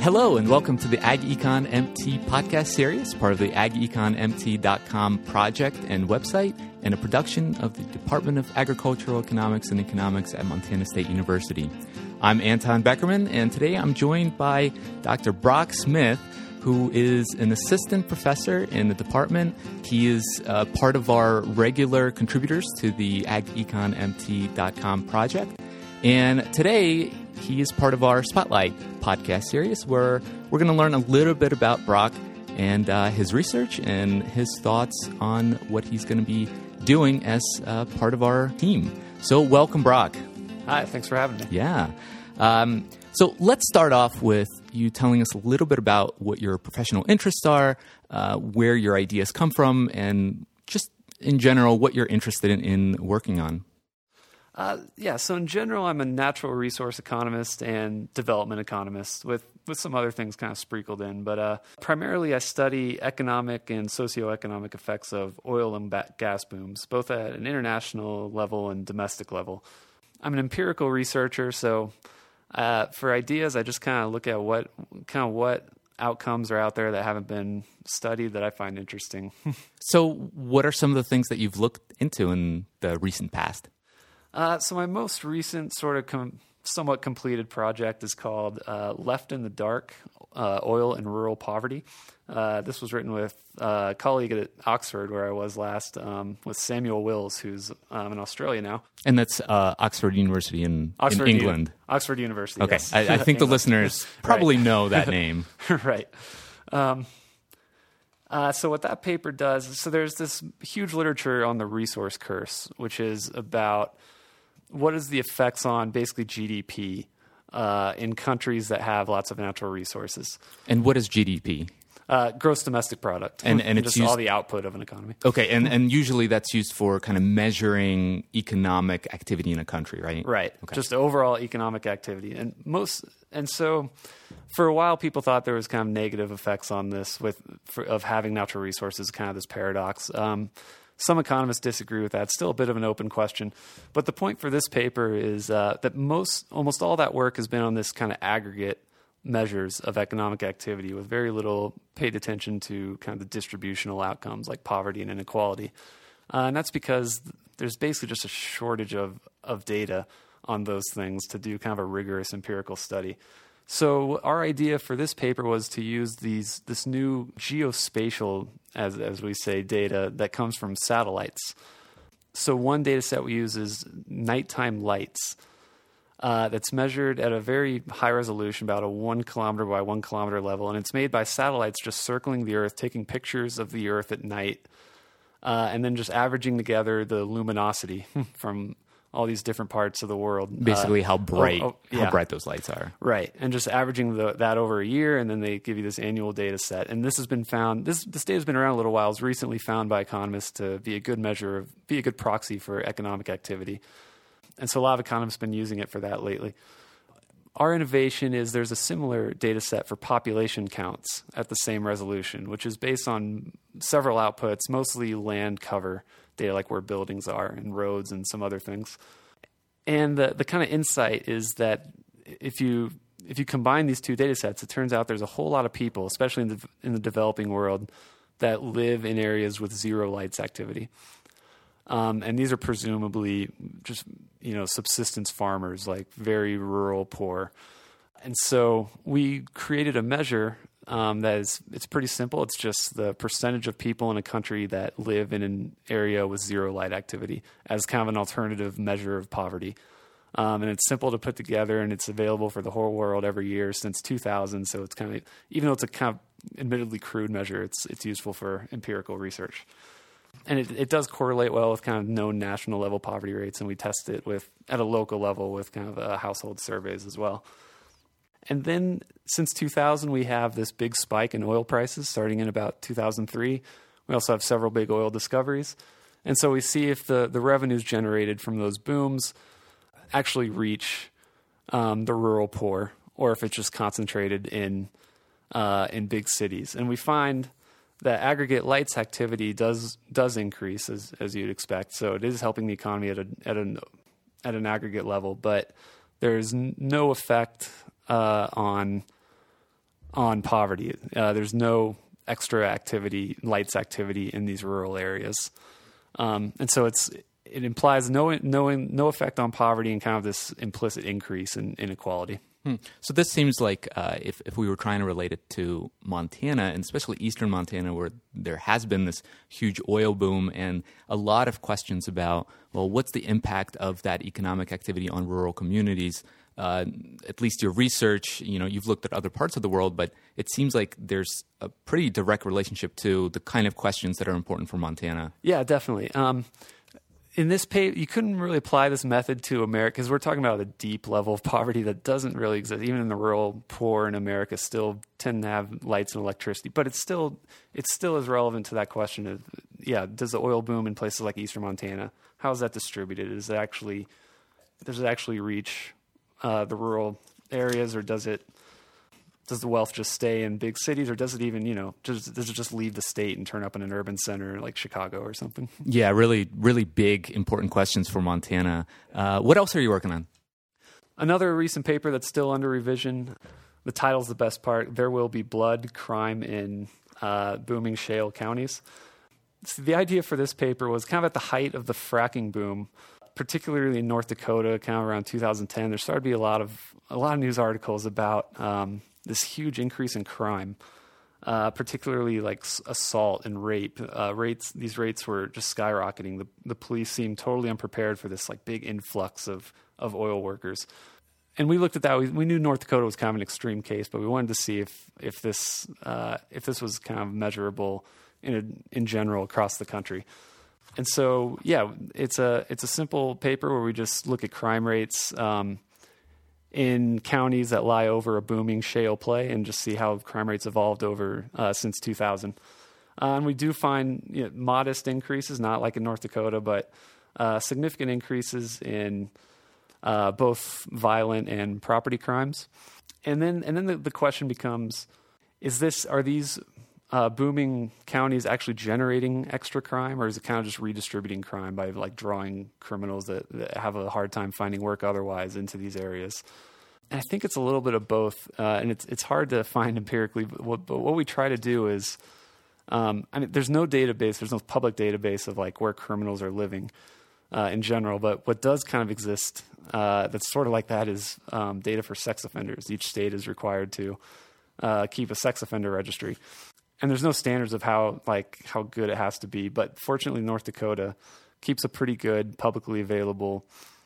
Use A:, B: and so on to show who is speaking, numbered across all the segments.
A: Hello and welcome to the Ag Econ MT podcast series, part of the ageconmt.com project and website, and a production of the Department of Agricultural Economics and Economics at Montana State University. I'm Anton Beckerman, and today I'm joined by Dr. Brock Smith, who is an assistant professor in the department. He is part of our regular contributors to the ageconmt.com project. And today, he is part of our Spotlight podcast series, where we're going to learn a little bit about Brock and his research and his thoughts on what he's going to be doing as part of our team. So welcome, Brock.
B: Hi, thanks for having me.
A: Yeah. So let's start off with you telling us a little bit about what your professional interests are, where your ideas come from, and just in general, what you're interested in working on.
B: So in general, I'm a natural resource economist and development economist with some other things kind of sprinkled in. But primarily, I study economic and socioeconomic effects of oil and gas booms, both at an international level and domestic level. I'm an empirical researcher, so for ideas, I just kind of look at what outcomes are out there that haven't been studied that I find interesting.
A: So what are some of the things that you've looked into in the recent past?
B: So my most recent sort of somewhat completed project is called Left in the Dark, Oil and Rural Poverty. This was written with a colleague at Oxford, where I was last, with Samuel Wills, who's in Australia now.
A: And that's Oxford University in England.
B: Oxford University,
A: okay.
B: Yes.
A: I think the listeners probably know that name.
B: Right. So what that paper does, so there's this huge literature on the resource curse, which is about what is the effects on basically GDP in countries that have lots of natural resources.
A: And what is GDP?
B: Gross domestic product.
A: And it's
B: just
A: used,
B: all the output of an economy.
A: Okay, and usually that's used for kind of measuring economic activity in a country, right?
B: Right.
A: Okay.
B: Just overall economic activity. And so for a while people thought there was kind of negative effects on this of having natural resources, kind of this paradox. Some economists disagree with that. It's still a bit of an open question. But the point for this paper is that almost all that work has been on this kind of aggregate measures of economic activity with very little paid attention to kind of the distributional outcomes like poverty and inequality. And that's because there's basically just a shortage of data on those things to do kind of a rigorous empirical study. So our idea for this paper was to use this new geospatial, as we say, data that comes from satellites. So one data set we use is nighttime lights that's measured at a very high resolution, about a 1 kilometer by 1 kilometer level, and it's made by satellites just circling the Earth, taking pictures of the Earth at night, and then just averaging together the luminosity from all these different parts of the world.
A: Basically how bright those lights are.
B: Right. And just averaging that over a year, and then they give you this annual data set. And this has been found, this data has been around a little while. It was recently found by economists to be a good proxy for economic activity. And so a lot of economists have been using it for that lately. Our innovation is there's a similar data set for population counts at the same resolution, which is based on several outputs, mostly land cover data, like where buildings are and roads and some other things. And the kind of insight is that if you combine these two data sets, it turns out there's a whole lot of people, especially in the developing world, that live in areas with zero lights activity. And these are presumably just, subsistence farmers, like very rural, poor. And so we created a measure it's pretty simple. It's just the percentage of people in a country that live in an area with zero light activity as kind of an alternative measure of poverty. And it's simple to put together, and it's available for the whole world every year since 2000. So it's kind of, even though it's a kind of admittedly crude measure, it's useful for empirical research. And it does correlate well with kind of known national level poverty rates, and we test it at a local level with kind of household surveys as well. And then since 2000, we have this big spike in oil prices starting in about 2003. We also have several big oil discoveries. And so we see if the revenues generated from those booms actually reach the rural poor, or if it's just concentrated in big cities. And we find that aggregate lights activity does increase as you'd expect. So it is helping the economy at an aggregate level, but there's no effect on on poverty. There's no extra activity, lights activity in these rural areas. And so it implies no effect on poverty and kind of this implicit increase in inequality.
A: So this seems like if we were trying to relate it to Montana, and especially eastern Montana, where there has been this huge oil boom and a lot of questions about, well, what's the impact of that economic activity on rural communities? At least your research, you've looked at other parts of the world, but it seems like there's a pretty direct relationship to the kind of questions that are important for Montana.
B: Yeah, definitely. In this paper, you couldn't really apply this method to America because we're talking about a deep level of poverty that doesn't really exist. Even in the rural poor in America still tend to have lights and electricity, but it's still as relevant to that question of, does the oil boom in places like eastern Montana, how is that distributed? Does it actually reach the rural areas, or does the wealth just stay in big cities, or does it even, does it just leave the state and turn up in an urban center like Chicago or something?
A: Yeah, really, really big, important questions for Montana. What else are you working on?
B: Another recent paper that's still under revision. The title's the best part. There Will Be Blood, Crime in Booming Shale Counties. So the idea for this paper was kind of at the height of the fracking boom, particularly in North Dakota, kind of around 2010. There started to be a lot of news articles about this huge increase in crime, particularly like assault and rape. These rates were just skyrocketing. The police seemed totally unprepared for this like big influx of oil workers. And we looked at that. We knew North Dakota was kind of an extreme case, but we wanted to see if this was kind of measurable in general across the country. And so, it's a simple paper where we just look at crime rates in counties that lie over a booming shale play and just see how crime rates evolved over since 2000. And we do find modest increases, not like in North Dakota, but significant increases in both violent and property crimes. And then the question becomes, are these booming counties actually generating extra crime, or is it kind of just redistributing crime by like drawing criminals that have a hard time finding work otherwise into these areas? And I think it's a little bit of both, and it's hard to find empirically. But what we try to do is, there's no database, there's no public database of like where criminals are living in general. But what does kind of exist that's sort of like that is data for sex offenders. Each state is required to keep a sex offender registry. And there's no standards of how good it has to be. But fortunately, North Dakota keeps a pretty good publicly available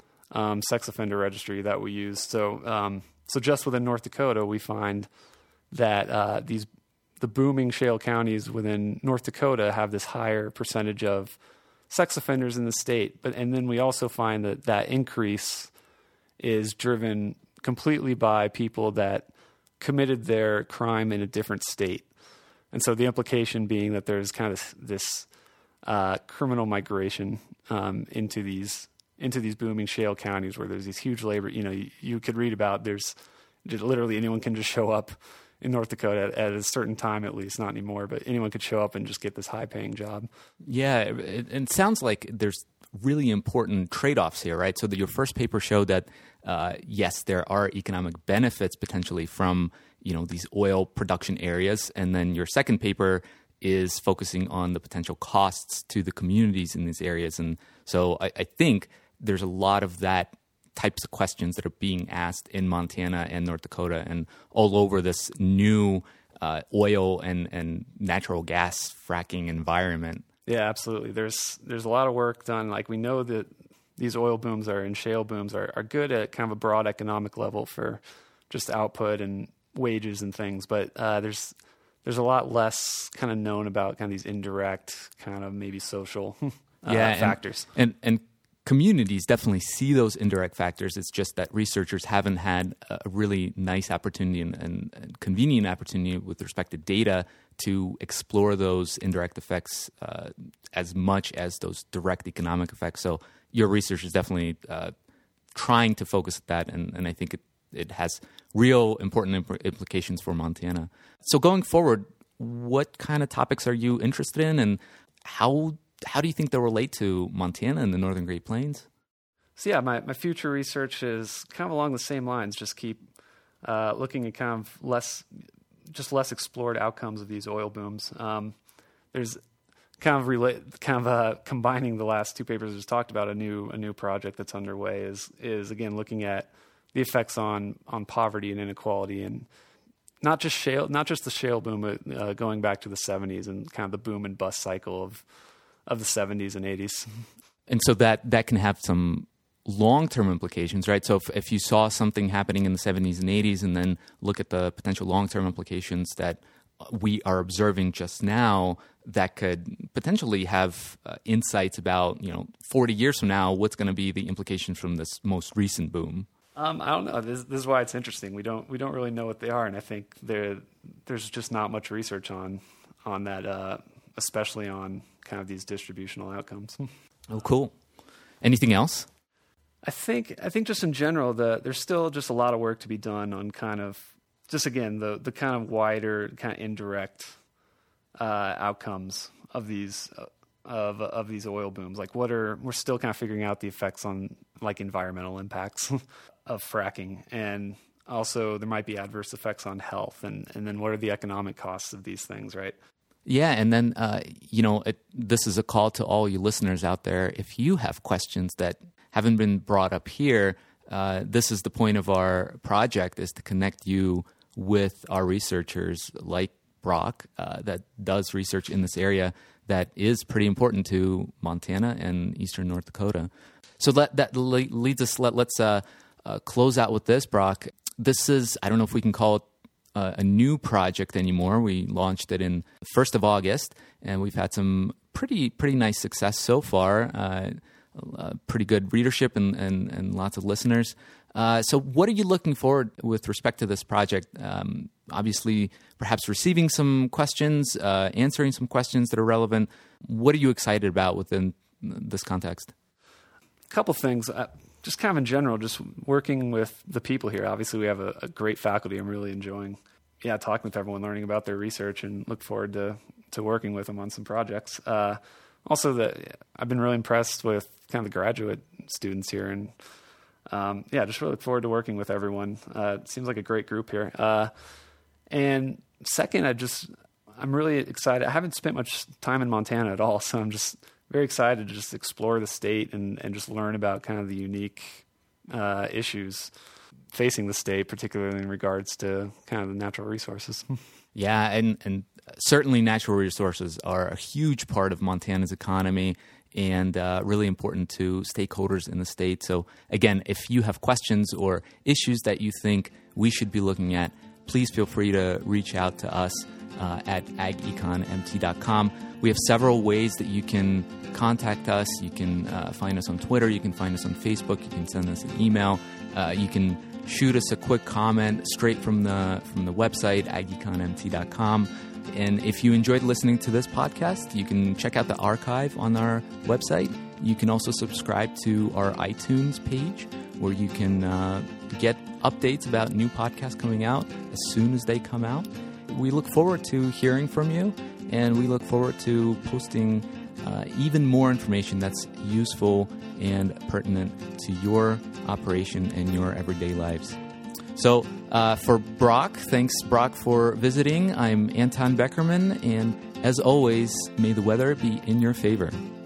B: sex offender registry that we use. So just within North Dakota, we find that the booming shale counties within North Dakota have this higher percentage of sex offenders in the state. And then we also find that increase is driven completely by people that committed their crime in a different state. And so the implication being that there's kind of this criminal migration into these booming shale counties where there's these huge labor. You could read about there's literally anyone can just show up in North Dakota at a certain time, at least not anymore, but anyone could show up and just get this high paying job.
A: Yeah, it sounds like there's really important trade-offs here, right? So your first paper showed that yes, there are economic benefits potentially from these oil production areas. And then your second paper is focusing on the potential costs to the communities in these areas. And so I think there's a lot of that types of questions that are being asked in Montana and North Dakota and all over this new oil and natural gas fracking environment.
B: Yeah, absolutely. There's a lot of work done. Like we know that these oil booms and shale booms are good at kind of a broad economic level for just output and wages and things, but there's a lot less kind of known about kind of these indirect kind of maybe social factors.
A: And communities definitely see those indirect factors. It's just that researchers haven't had a really nice opportunity and convenient opportunity with respect to data to explore those indirect effects as much as those direct economic effects. So your research is definitely trying to focus at that, and I think it has real important implications for Montana. So going forward, what kind of topics are you interested in, and how do you think they'll relate to Montana and the Northern Great Plains?
B: So yeah, my future research is kind of along the same lines. Just keep looking at kind of less just less explored outcomes of these oil booms. There's combining the last two papers we just talked about. A new project that's underway is again looking at the effects on poverty and inequality, and not just the shale boom, but going back to the 70s and kind of the boom and bust cycle of the 70s and 80s.
A: And so that can have some long-term implications, right? So if you saw something happening in the 70s and 80s and then look at the potential long-term implications that we are observing just now, that could potentially have insights about, 40 years from now, what's going to be the implications from this most recent boom.
B: I don't know. This is why it's interesting. We don't really know what they are, and I think there's just not much research on that, especially on kind of these distributional outcomes.
A: Oh, cool. Anything else?
B: I think just in general, there's still just a lot of work to be done on kind of just again the kind of wider kind of indirect outcomes of these oil booms. Like we're still kind of figuring out the effects on like environmental impacts of fracking, and also there might be adverse effects on health, and then what are the economic costs of these things, right?
A: Yeah, and then this is a call to all you listeners out there. If you have questions that haven't been brought up here, this is the point of our project, is to connect you with our researchers like Brock that does research in this area that is pretty important to Montana and eastern North Dakota. So that leads us. Let's close out with this, Brock. This is, I don't know if we can call it a new project anymore. We launched it in 1st of August, and we've had some pretty nice success so far. Pretty good readership and lots of listeners. So what are you looking forward with respect to this project? Obviously, perhaps receiving some questions, answering some questions that are relevant. What are you excited about within this context?
B: A couple things. Just kind of in general, just working with the people here. Obviously, we have a great faculty. I'm really enjoying talking with everyone, learning about their research, and look forward to working with them on some projects. Also, I've been really impressed with kind of the graduate students here, and just really look forward to working with everyone. It seems like a great group here. And second, I'm really excited. I haven't spent much time in Montana at all, so I'm just very excited to just explore the state and just learn about kind of the unique issues facing the state, particularly in regards to kind of the natural resources.
A: Yeah, and certainly natural resources are a huge part of Montana's economy and really important to stakeholders in the state. So again, if you have questions or issues that you think we should be looking at, please feel free to reach out to us at ageconmt.com. We have several ways that you can contact us. You can find us on Twitter. You can find us on Facebook. You can send us an email. You can shoot us a quick comment straight from the website, ageconmt.com. And if you enjoyed listening to this podcast, you can check out the archive on our website. You can also subscribe to our iTunes page, where you can get updates about new podcasts coming out as soon as they come out. We look forward to hearing from you, and we look forward to posting even more information that's useful and pertinent to your operation and your everyday lives. So for Brock, thanks, Brock, for visiting. I'm Anton Beckerman, and as always, may the weather be in your favor.